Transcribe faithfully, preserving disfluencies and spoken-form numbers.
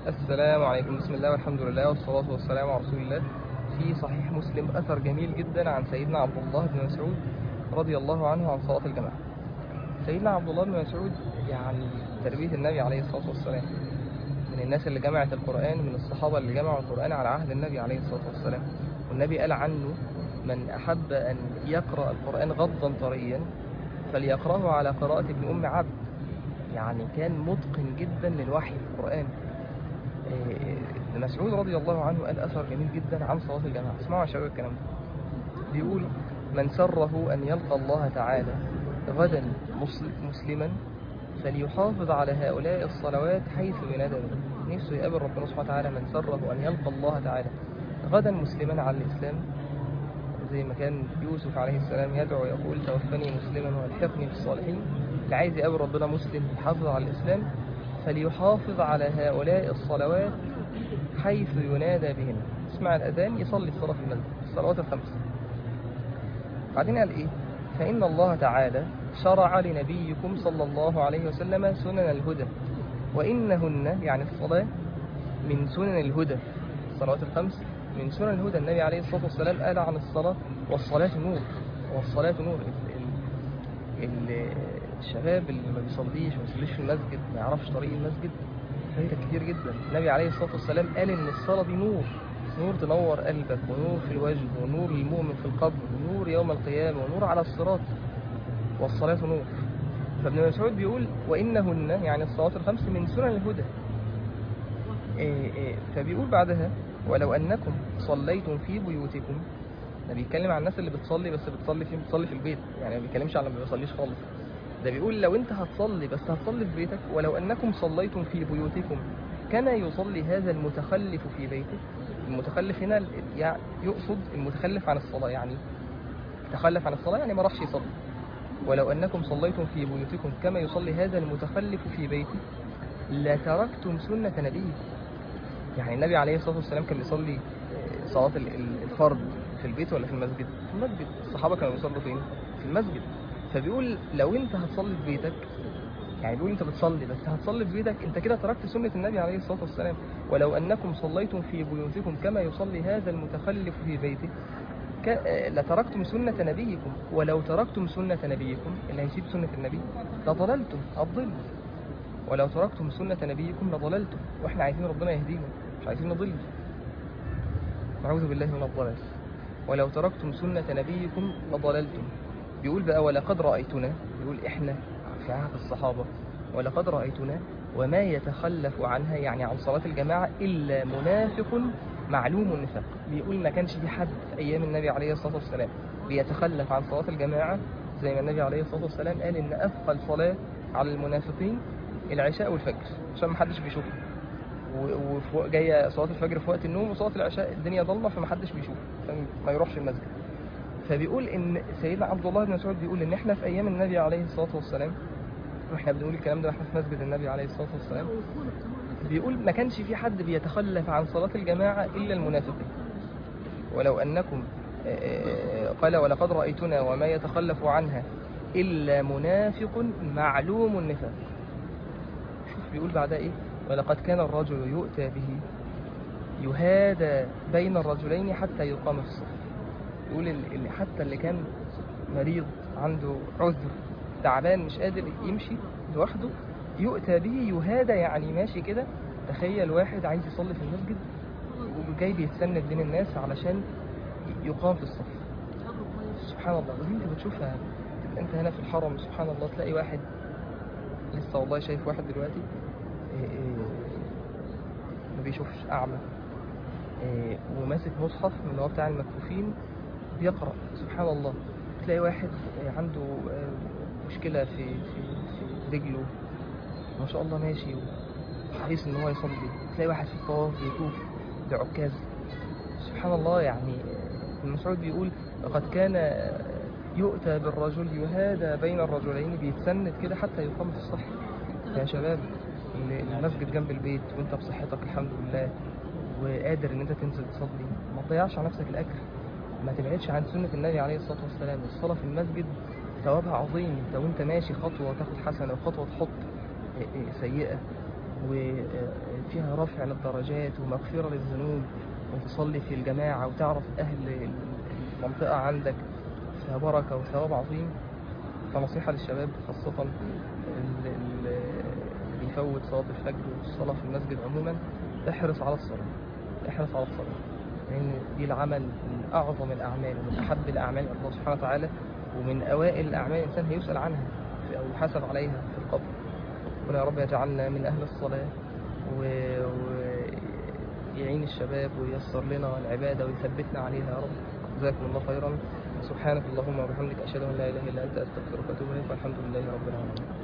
السلام عليكم. بسم الله والحمد لله والصلاة والسلام على رسول الله. في صحيح مسلم أثر جميل جدا عن سيدنا عبد الله بن مسعود رضي الله عنه عن صلاة الجماعة. سيدنا عبد الله بن مسعود يعني تربية النبي عليه الصلاة والسلام، من الناس اللي جمعت القرآن، من الصحابة اللي جمعوا القرآن على عهد النبي عليه الصلاة والسلام. والنبي قال عنه: من أحب أن يقرأ القرآن غضا طريا فليقرأه على قراءة ابن أم عبد. يعني كان متقن جدا للوحي القرآن. ابن مسعود رضي الله عنه قال أثر جميل جدا عن صلاة الجماعة. اسمعوا يا شباب الكلام ده. بيقول: من سره أن يلقى الله تعالى غدا مسلما فليحافظ على هؤلاء الصلوات حيث ينادى به. نفسه يقابل ربنا سبحانه وتعالى. من سره أن يلقى الله تعالى غدا مسلما على الإسلام، زي ما كان يوسف عليه السلام يدعو يقول: توفني مسلما والحقني بالصالحين. اللي عايز يقابل ربنا مسلم يحافظ على الإسلام فليحافظ على هؤلاء الصلوات حيث ينادى بهن. اسمع الأذان يصلي الصلاة في المسجد، الصلوات الخمس. بعدين قال إيه؟ فإن الله تعالى شرع لنبيكم صلى الله عليه وسلم سنن الهدى، وإنهن يعني الصلاة من سنن الهدى. الصلوات الخمس من سنن الهدى. النبي عليه الصلاة والسلام قال عن الصلاة: والصلاة نور. والصلاة نور. الشباب اللي ما بيصليش ما بيصليش في المسجد، ما يعرفش طريق المسجد، فايدة كتير جدا. النبي عليه الصلاة والسلام قال إن الصلاة دي نور، نور تنور قلبك، ونور في الوجه، ونور للمؤمن في القبر، ونور يوم القيامة، ونور على الصراط. والصلاة نور. فابن مسعود بيقول: وإنهن يعني الصلوات الخمس من سنن الهدى. إيه إيه فبيقول بعدها: ولو أنكم صليتم في بيوتكم. ده بيتكلم عن الناس اللي بتصلي بس بتصلي في بتصلي في البيت، يعني ما بيتكلمش على اللي ما بيصليش خالص. ده بيقول لو انت هتصلي بس هتصلي في بيتك. ولو انكم صليتم في بيوتكم كان يصلي هذا المتخلف في بيته. المتخلف هنا يعني يقصد المتخلف عن الصلاة، يعني تخلف عن الصلاة يعني ما راحش يصلي. ولو انكم صليتم في بيوتكم كما يصلي هذا المتخلف في بيته لتركتم سنة نبيه. يعني النبي عليه الصلاة والسلام كان بيصلي صلاة الفرض في البيت ولا في المسجد؟ في المسجد. الصحابة كانوا بيصلوا فين؟ في المسجد. فبيقول لو انت هتصلي في بيتك، يعني بيقول انت بتصلي بس هتصلي في بيتك، انت كده تركت سنة النبي عليه الصلاة والسلام. ولو انكم صليتم في بيوتكم كما يصلي هذا المتخلف في بيته لتركتم سنة نبيكم. ولو تركتم سنة نبيكم، اللي هيسيب سنة النبي لضللتم الضل. ولو تركتم سنة نبيكم لضللتم. واحنا عايزين ربنا يهدينا، مش عايزين نضل. نعوذ بالله من الضلال. ولو تركتم سنة نبيكم لضللتم. بيقول بقى: ولقد رأيتنا، بيقول احنا في عهد الصحابة، ولقد رأيتنا وما يتخلف عنها يعني عن صلاة الجماعة إلا منافق معلوم النفاق. بيقول ما كانش في حد في أيام النبي عليه الصلاة والسلام بيتخلف عن صلاة الجماعة، زي ما النبي عليه الصلاة والسلام قال إن أثقل صلاة على المنافقين العشاء والفجر، عشان ما حدش بيشوفها. وجاية صلاة الفجر في وقت النوم، وصلاة العشاء الدنيا ضلمة فمحدش بيشوف، فما يروحش المسجد. فبيقول ان سيدنا عبد الله بن مسعود بيقول ان احنا في ايام النبي عليه الصلاه والسلام، واحنا بنقول الكلام ده احنا في مسجد النبي عليه الصلاه والسلام، بيقول ما كانش في حد بيتخلف عن صلاه الجماعه الا المنافقين. ولو انكم قال: ولقد رايتنا وما يتخلف عنها الا منافق معلوم النفاق. شوف بيقول بعدها ايه: ولقد كان الرجل يؤتى به يهادى بين الرجلين حتى يقام في الصف. يقول اللي حتى اللي كان مريض عنده عذر تعبان مش قادر يمشي لوحده يؤتى به يهادى، يعني ماشي كده. تخيل واحد عايز يصلي في المسجد وجاي بيتسند بين الناس علشان يقام في الصف. سبحان الله. ودي انت بتشوفها، انت هنا في الحرم سبحان الله تلاقي واحد، لسه والله شايف واحد دلوقتي ما بيشوفش، اعمى، وماسك مصحف من اللي هو بتاع المكفوفين بيقرأ. سبحان الله. تلاقي واحد عنده مشكلة في في في رجله، ما شاء الله ماشي وحريص ان هو يصلي. تلاقي واحد في الطواف بيطوف بعكاز. سبحان الله. يعني ابن مسعود بيقول: لقد كان يؤتى بالرجل يهادى بين الرجلين، بيتسند كده حتى يقام في الصف. يا شباب، المسجد جنب البيت وانت بصحتك الحمد لله وقادر ان انت تنزل تصلي، ما تضيعش على نفسك الاجر، ما تبعدش عن سنة النبي عليه الصلاة والسلام. الصلاة في المسجد ثوابها عظيم. انت وانت ماشي خطوة تاخد حسنة، وخطوة تحط سيئة. فيها رفع للدرجات ومغفرة للذنوب، وتصلي في الجماعة وتعرف أهل المنطقة عندك فيها بركة وثواب عظيم. فنصيحة للشباب خاصة اللي بيفوت صلاة الفجر والصلاة في المسجد عموما، احرص على الصلاة، احرص على الصلاة، لأن يعني دي العمل من أعظم الأعمال ومن أحب الأعمال إلى الله سبحانه وتعالى، ومن أوائل الأعمال الإنسان هيسأل عنها أو يحاسب عليها في القبر. ربنا يا رب يجعلنا من أهل الصلاة ويعين الشباب وييسر لنا العبادة ويثبتنا عليها يا رب. جزاكم الله خيرا. سبحانك اللهم وبحمدك، أشهد أن لا إله إلا أنت، أستغفرك وأتوب إليك، والحمد لله رب العالمين.